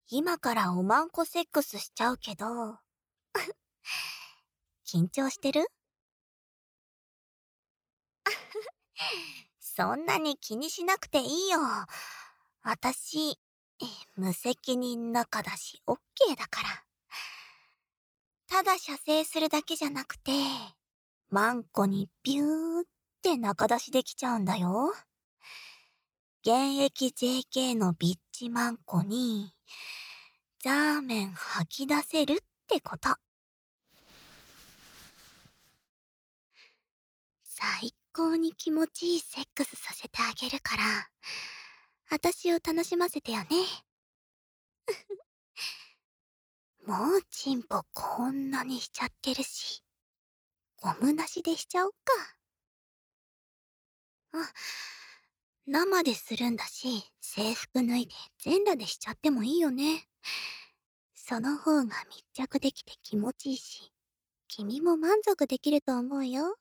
今からおまんこセックスしちゃうけど、緊張してる？そんなに気にしなくていいよ。あたし、無責任仲だし、オッケーだから。ただ射精するだけじゃなくて、マンコにビューって中出しできちゃうんだよ。現役 JK のビッチマンコに、ザーメン吐き出せるってこと。最高に気持ちいいセックスさせてあげるから、あたしを楽しませてよね。もうチンポこんなにしちゃってるし、ゴムなしでしちゃおっか。あ、生でするんだし、制服脱いで全裸でしちゃってもいいよね。その方が密着できて気持ちいいし、君も満足できると思うよ。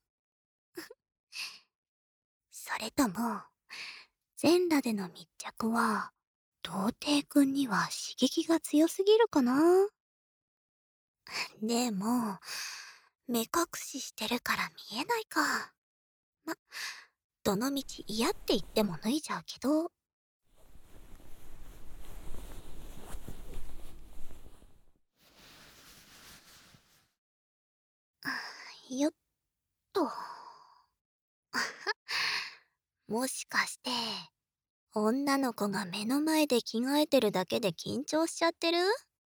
それとも、全裸での密着は、童貞くんには刺激が強すぎるかな。でも、目隠ししてるから見えないか。ま、どのみち嫌って言っても脱いじゃうけど。よっと。もしかして、女の子が目の前で着替えてるだけで緊張しちゃってる？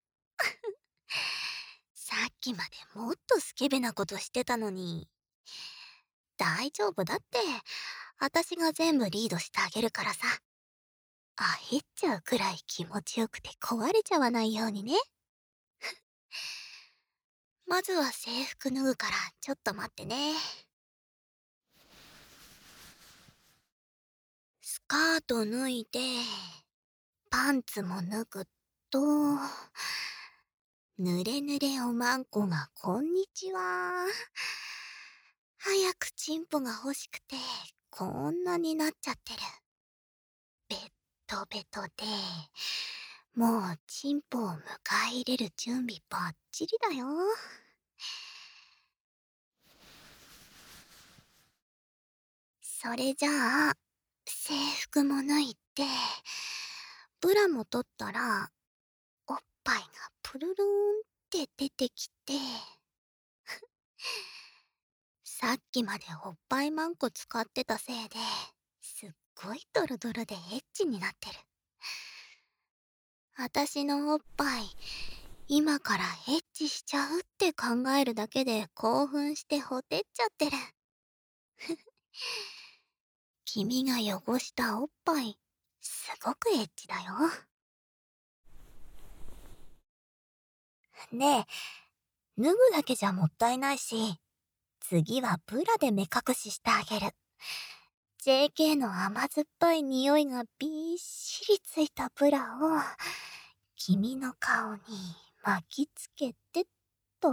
さっきまでもっとスケベなことしてたのに。大丈夫だって。あたしが全部リードしてあげるからさ。あへっちゃうくらい気持ちよくて壊れちゃわないようにね。まずは制服脱ぐからちょっと待ってね。スカート脱いで、パンツも脱ぐと、ぬれぬれおまんこがこんにちは。早くチンポが欲しくて、こんなになっちゃってる。ベッドベトで、もうチンポを迎え入れる準備バッチリだよ。それじゃあ、制服も脱いで、ブラも取ったら、おっぱいがプルルーンって出てきて、さっきまでおっぱいマンコ使ってたせいで、すっごいドロドロでエッチになってる。あたしのおっぱい、今からエッチしちゃうって考えるだけで興奮してほてっちゃってる。君が汚したおっぱい、すごくエッチだよ。ねえ、脱ぐだけじゃもったいないし、次はブラで目隠ししてあげる。JK の甘酸っぱい匂いがびっしりついたブラを、君の顔に巻きつけてっと。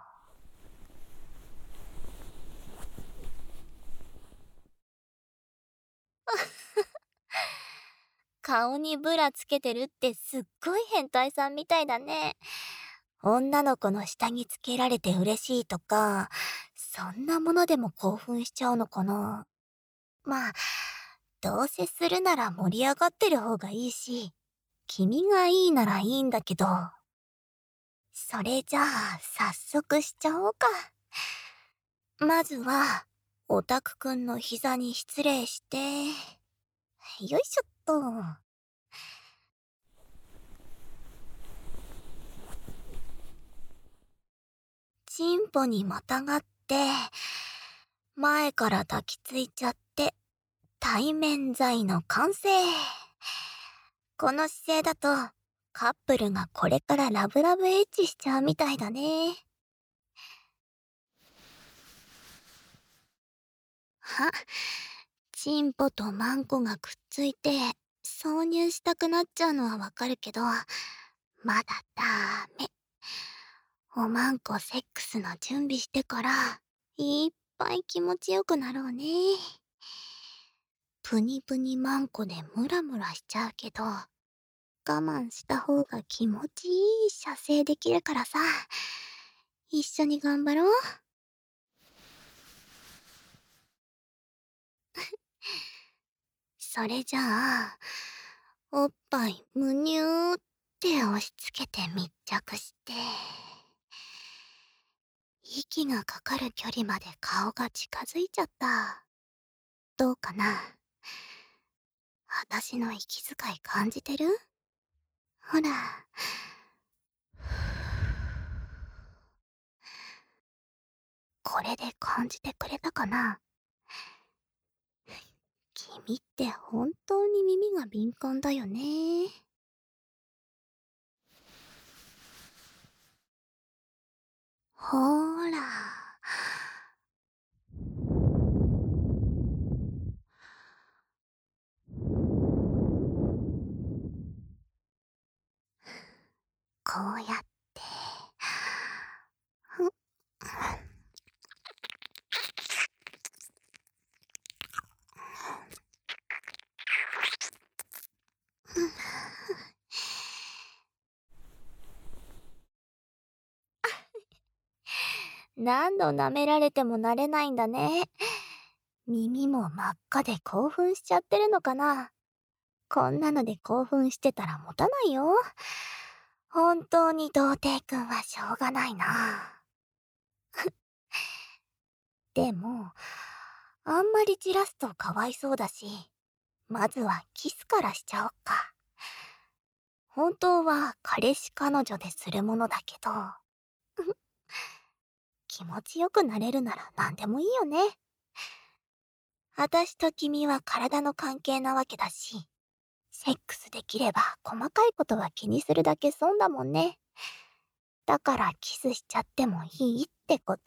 顔にブラつけてるってすっごい変態さんみたいだね。女の子の下着つけられて嬉しいとか、そんなものでも興奮しちゃうのかな。まあ、どうせするなら盛り上がってる方がいいし、君がいいならいいんだけど。それじゃあ、早速しちゃおうか。まずは、オタクくんの膝に失礼して、よいしょっと。チンポにまたがって、前から抱きついちゃって、対面剤の完成。この姿勢だと、カップルがこれからラブラブエッチしちゃうみたいだね。は、チンポとマンコがくっついて、挿入したくなっちゃうのはわかるけど、まだダメ。おまんこセックスの準備してから、いっぱい気持ちよくなろうね。プニプニマンコでムラムラしちゃうけど、 我慢した方が気持ちいい射精できるからさ。一緒に頑張ろう。それじゃあ、おっぱいむにゅーって押し付けて密着して、息がかかる距離まで顔が近づいちゃった。どうかな？私の息遣い感じてる？ほら。これで感じてくれたかな？君って本当に耳が敏感だよね。ほーら。こうやって。何度舐められても慣れないんだね。耳も真っ赤で興奮しちゃってるのかな。こんなので興奮してたら持たないよ。本当に童貞くんはしょうがないな。でも、あんまり散らすとかわいそうだし、まずはキスからしちゃおっか。本当は彼氏彼女でするものだけど、気持ちよくなれるなら何でもいいよね。私と君は体の関係なわけだし、セックスできれば細かいことは気にするだけ損だもんね。だからキスしちゃってもいいってこと。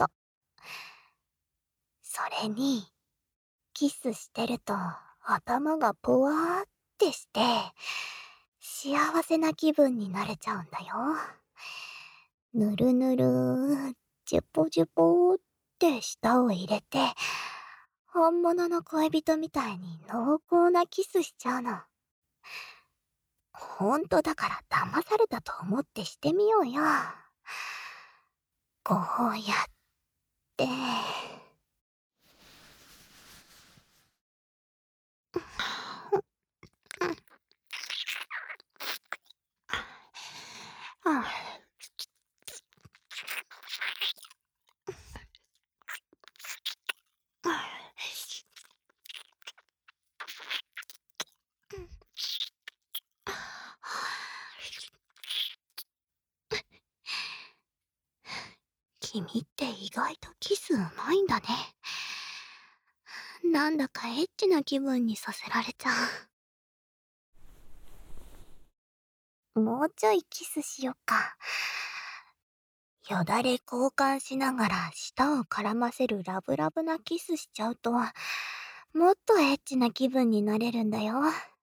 それに、キスしてると頭がポワーってして、幸せな気分になれちゃうんだよ。ぬるぬる、ジュポジュポって舌を入れて、本物の恋人みたいに濃厚なキスしちゃうの。ほんとだから騙されたと思ってしてみようよ。こうやって。君って意外とキスうまいんだね。なんだかエッチな気分にさせられちゃう。もうちょいキスしよっか。よだれ交換しながら舌を絡ませるラブラブなキスしちゃうと、もっとエッチな気分になれるんだよ。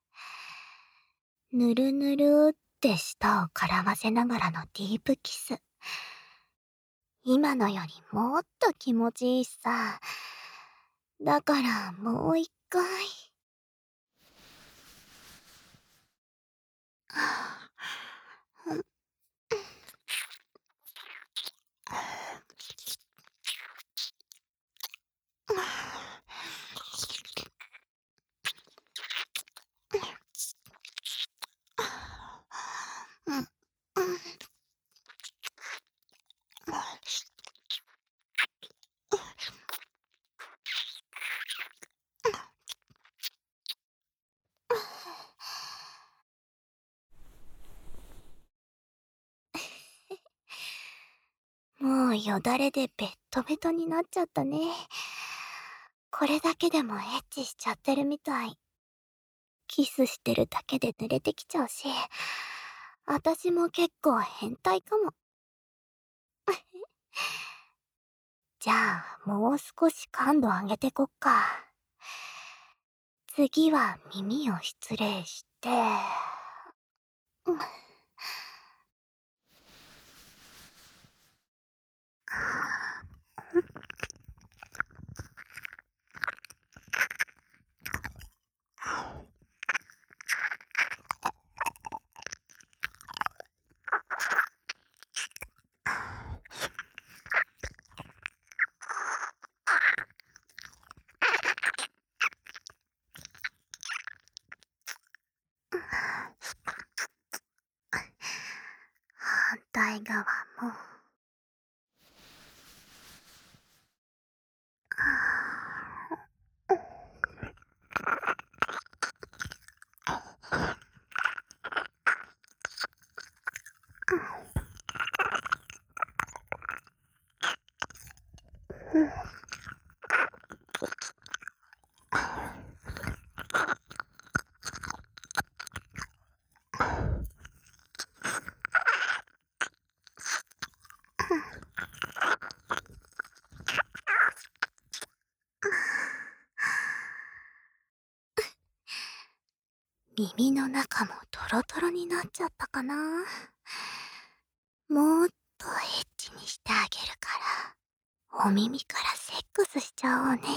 ぬるぬるって舌を絡ませながらのディープキス。今のよりもっと気持ちいいしさ。だからもう一回。もうよだれでベットベトになっちゃったね。これだけでもエッチしちゃってるみたい。キスしてるだけで濡れてきちゃうし、私も結構変態かも。じゃあ、もう少し感度上げてこっか。次は耳を失礼して、うん。 対側も。耳の中もトロトロになっちゃったかな。もっとエッチにしてあげるから、お耳からセックスしちゃおうね。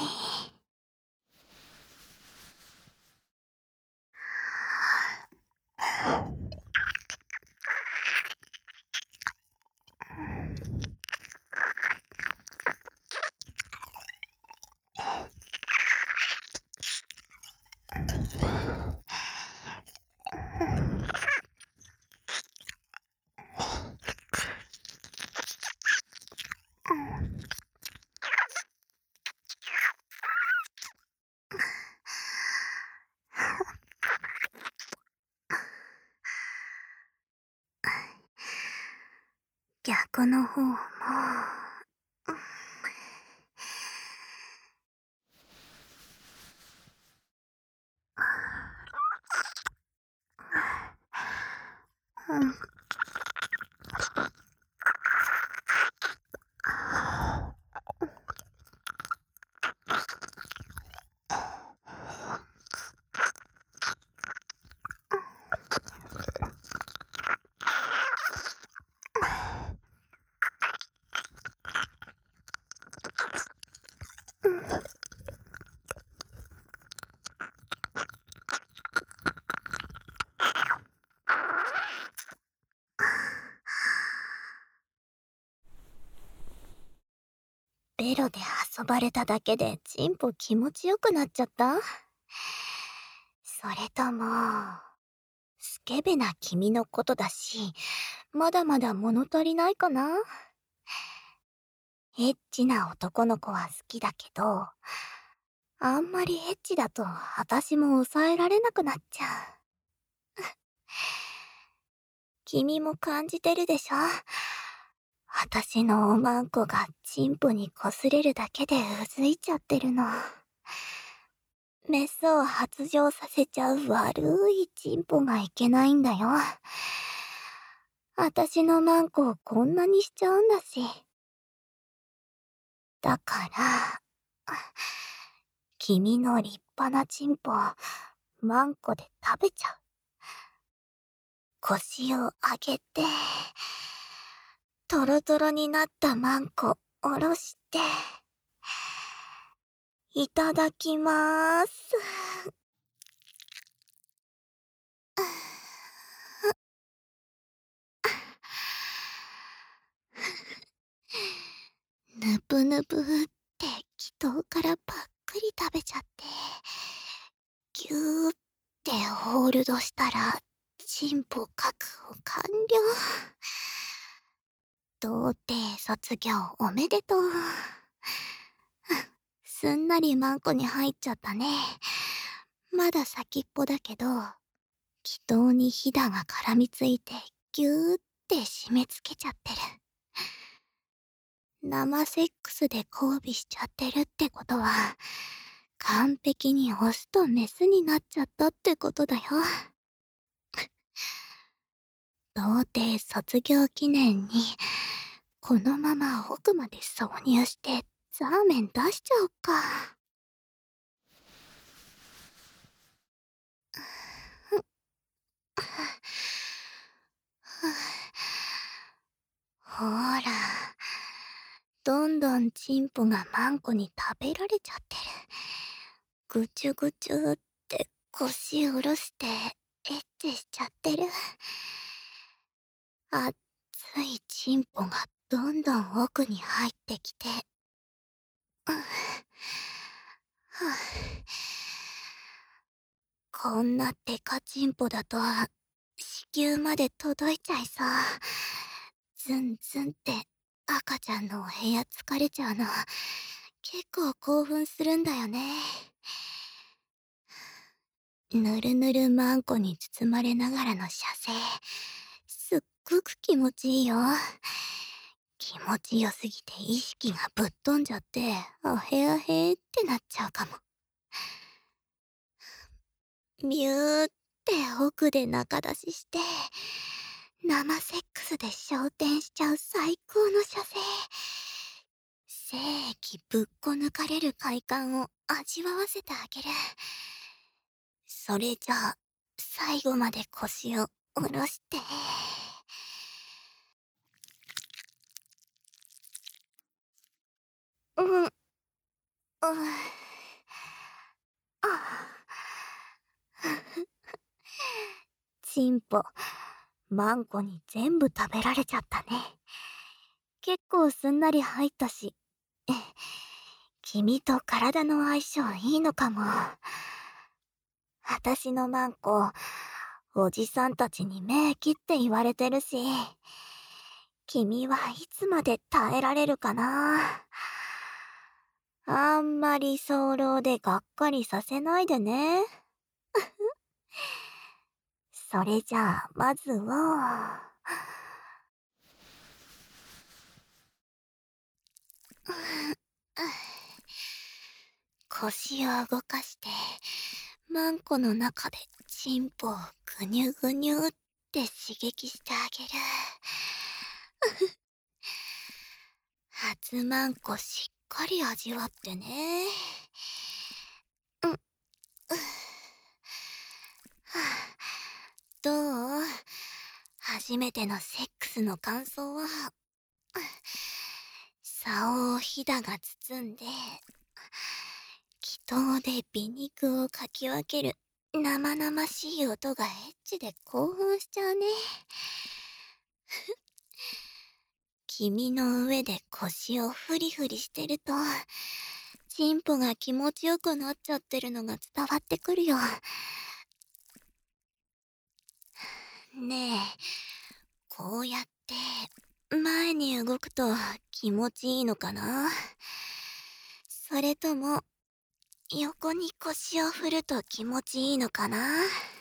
逆の方も。うん。ベロで遊ばれただけでチンポ気持ちよくなっちゃった？それとも、スケベな君のことだし、まだまだ物足りないかな？エッチな男の子は好きだけど、あんまりエッチだと私も抑えられなくなっちゃう。君も感じてるでしょ？私のおまんこがチンポに擦れるだけでうずいちゃってるの。メスを発情させちゃう悪いチンポがいけないんだよ。私のマンコをこんなにしちゃうんだし。だから、君の立派なチンポ、マンコで食べちゃう。腰を上げて、トロトロになったマンコ、おろして、いただきまーす。ぬぷぬぷって気筒からパックリ食べちゃって、ぎゅーってホールドしたら、チンポ確保完了。童貞卒業おめでとう。すんなりマンコに入っちゃったね。まだ先っぽだけど、気筒にヒダが絡みついてぎゅーって締め付けちゃってる。生セックスで交尾しちゃってるってことは、完璧にオスとメスになっちゃったってことだよ。童貞卒業記念に、このまま奥まで挿入してザーメン出しちゃおっか。ほら、どんどんチンポがマンコに食べられちゃってる。ぐちゅぐちゅって腰下ろしてエッチしちゃってる。熱いチンポがどんどん奥に入ってきて、こんなデカチンポだと子宮まで届いちゃいそう。 ズンズンって赤ちゃんのお部屋疲れちゃうの。結構興奮するんだよね。ぬるぬるマンコに包まれながらの射精。すっごく気持ちいいよ。気持ちよすぎて意識がぶっ飛んじゃって、あへあへってなっちゃうかも。ミューって奥で中出しして、生セックスで昇天しちゃう最高の射精。精液ぶっこ抜かれる快感を味わわせてあげる。それじゃあ、最後まで腰を下ろして。うん、うん、チンポ、マンコに全部食べられちゃったね。結構すんなり入ったし、君と体の相性いいのかも。私のマンコ、おじさんたちに名器って言われてるし、君はいつまで耐えられるかな。あんまり早漏でがっかりさせないでね。それじゃあ、まずは、腰を動かして、マンコの中でチンポをぐにゅぐにゅって刺激してあげる。初マンコしっかり味わってね。うん。どう？初めてのセックスの感想は？竿をひだが包んで、気筒で美肉をかき分ける生々しい音がエッチで興奮しちゃうね。君の上で腰をフリフリしてると、チンポが気持ちよくなっちゃってるのが伝わってくるよ。ねえ、こうやって前に動くと気持ちいいのかな？それとも横に腰を振ると気持ちいいのかな？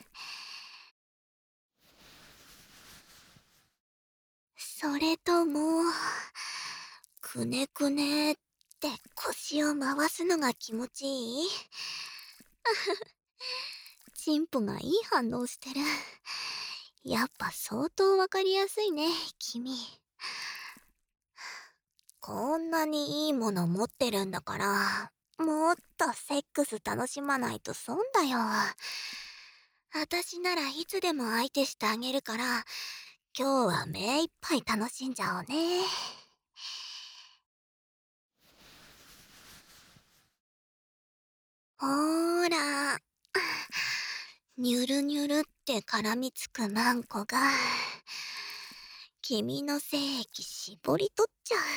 それともくねくねって腰を回すのが気持ちいい？チンポがいい反応してる。やっぱ相当わかりやすいね、君。こんなにいいもの持ってるんだから、もっとセックス楽しまないと損だよ。私ならいつでも相手してあげるから、今日は目いっぱい楽しんじゃおうね。ほーら、ニュルニュルって絡みつくマンコが、君の精液絞り取っちゃう。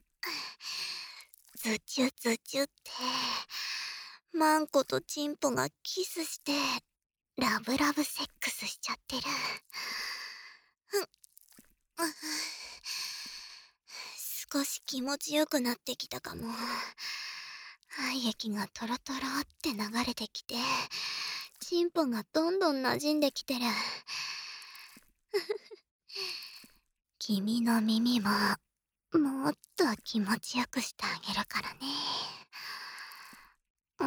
ズチュズチュって、マンコとチンポがキスして、ラブラブセックスしちゃってる。うん、少し気持ちよくなってきたかも。愛液がトロトロって流れてきて、チンポがどんどん馴染んできてる。君の耳も、もっと気持ちよくしてあげるからね。うん。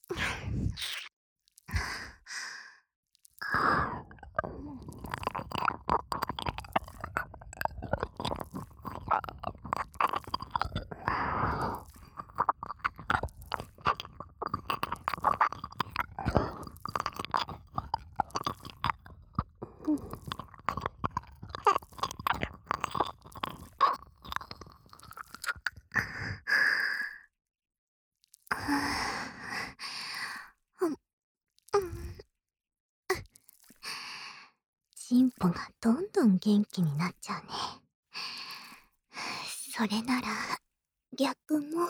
チンポがどんどん元気になっちゃうね。それなら、逆も。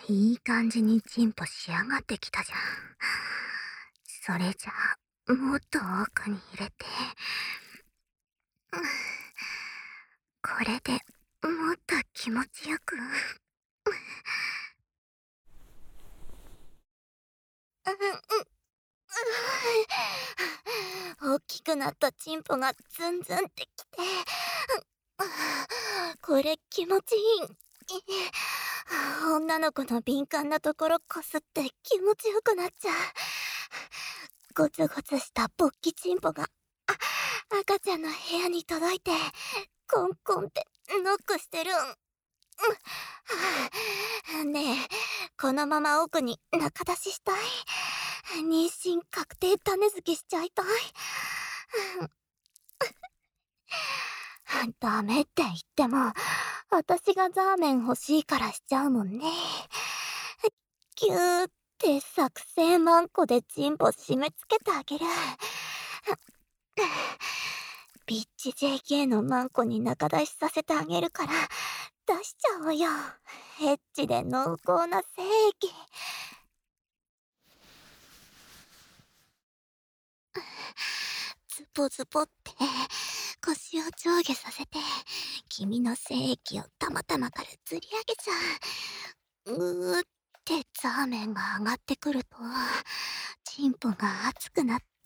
いい感じにチンポ仕上がってきたじゃん。それじゃあ、もっと奥に入れて、うん、これでもっと気持ちよく。大きくなったチンポがズンズンってきて、これ気持ちいい。女の子の敏感なところこすって気持ちよくなっちゃう。ゴツゴツした勃起チンポが赤ちゃんの部屋に届いてコンコンってノックしてるん。ねえ、このまま奥に中出ししたい。妊娠確定種付けしちゃいたい。ダメって言っても、私がザーメン欲しいからしちゃうもんね。ギューって作成マンコでチンポ締め付けてあげる。ビッチ JK のマンコに中出しさせてあげるから出しちゃおうよ。エッチで濃厚な精液。ズボズボって腰を上下させて君の精液をたまたまから釣り上げちゃう。うーってザーメンが上がってくるとチンポが熱くなって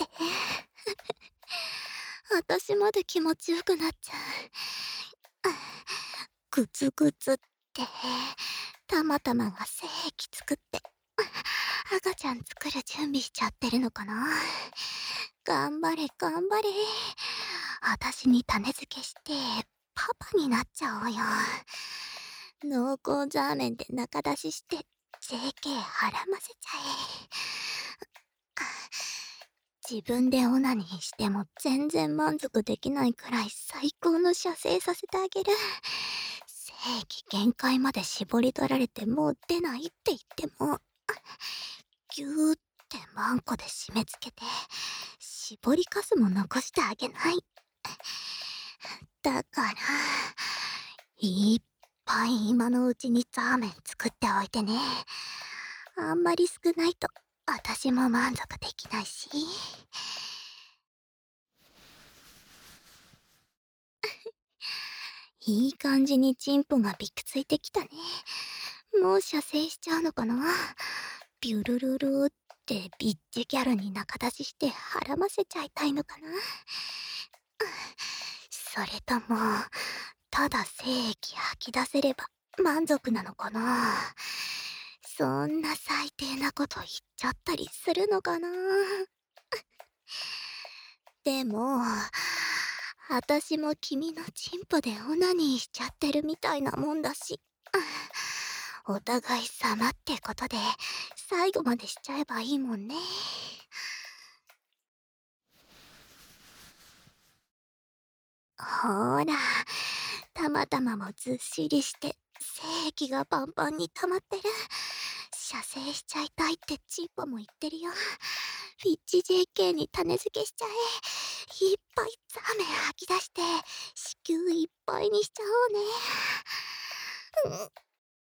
私まで気持ちよくなっちゃう。グツグツってたまたまが精液作って赤ちゃん作る準備しちゃってるのかな。頑張れ頑張れ。私に種付けしてパパになっちゃおうよ。濃厚ザーメンで中出しして JK はらませちゃえ。自分でオナニーしても全然満足できないくらい最高の射精させてあげる。精液限界まで絞り取られてもう出ないって言ってもギューってマンコで締め付けて絞りかすも残してあげない。だからいっぱい今のうちにザーメン作っておいてね。あんまり少ないと私も満足できないし。いい感じにチンポがびくついてきたね。もう射精しちゃうのかな。ビュルルルーってビッチギャルに中出ししてはらませちゃいたいのかな。それともただ精液吐き出せれば満足なのかな。そんな最低なこと言っちゃったりするのかな。でも私も君のチンポでオナニーしちゃってるみたいなもんだし、お互い様ってことで最後までしちゃえばいいもんね。ほーら、たまたまもずっしりして精液がパンパンに溜まってる。射精しちゃいたいってチンポも言ってるよ。フィッチ JK に種付けしちゃえ。いっぱいザーメン吐き出して子宮いっぱいにしちゃおうね。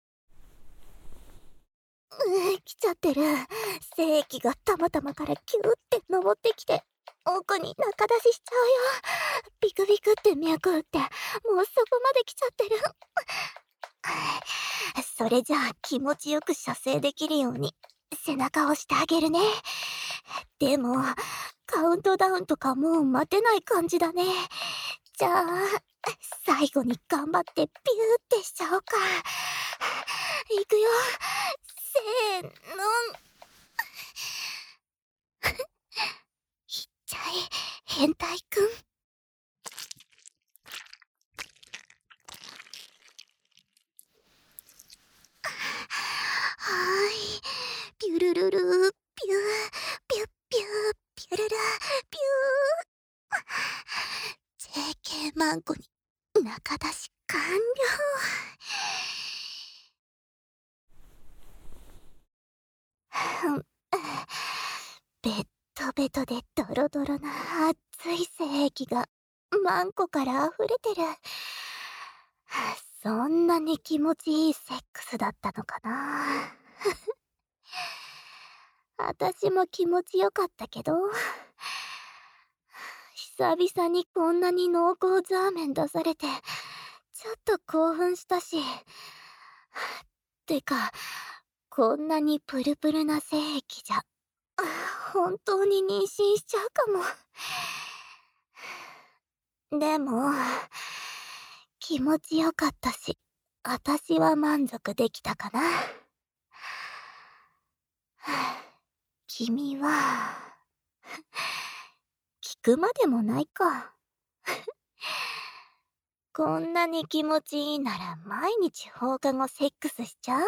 来ちゃってる。精液がたまたまからキューって登ってきて奥に中出ししちゃうよ。ビクビクって脈打ってもうそこまで来ちゃってる。それじゃあ気持ちよく射精できるように背中を押してあげるね。でもカウントダウンとかもう待てない感じだね。じゃあ最後に頑張ってピューってしちゃおうか。いくよ。せーの。いっちゃえ変態くん。はーい。ピュルルルー、ピュー、ピュッピュー、ピュルル、ピュー。JK マンコに中出し完了。ベッドベトでドロドロな熱い精液がマンコから溢れてる。そんなに気持ちいいセックスだったのかな。 私も気持ちよかったけど、久々にこんなに濃厚ザーメン出されて、ちょっと興奮したし。てか、こんなにプルプルな性液じゃ、本当に妊娠しちゃうかも。でも、気持ちよかったし、私は満足できたかな。君は、聞くまでもないか。こんなに気持ちいいなら毎日放課後セックスしちゃう？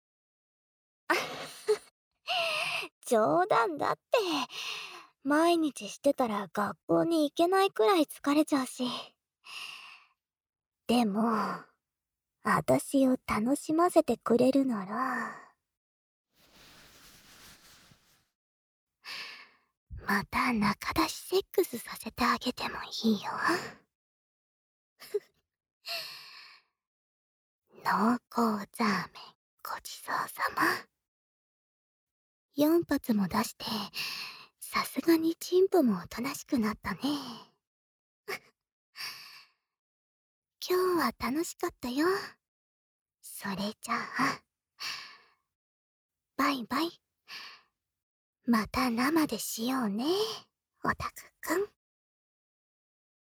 冗談だって。毎日してたら学校に行けないくらい疲れちゃうし。でも、私を楽しませてくれるなら、また仲出しセックスさせてあげてもいいよ。濃厚ザーメンごちそうさま。4発も出して、さすがにチンポもおとなしくなったね。今日は楽しかったよ。それじゃあ、バイバイ。また生でしようね、オタクくん。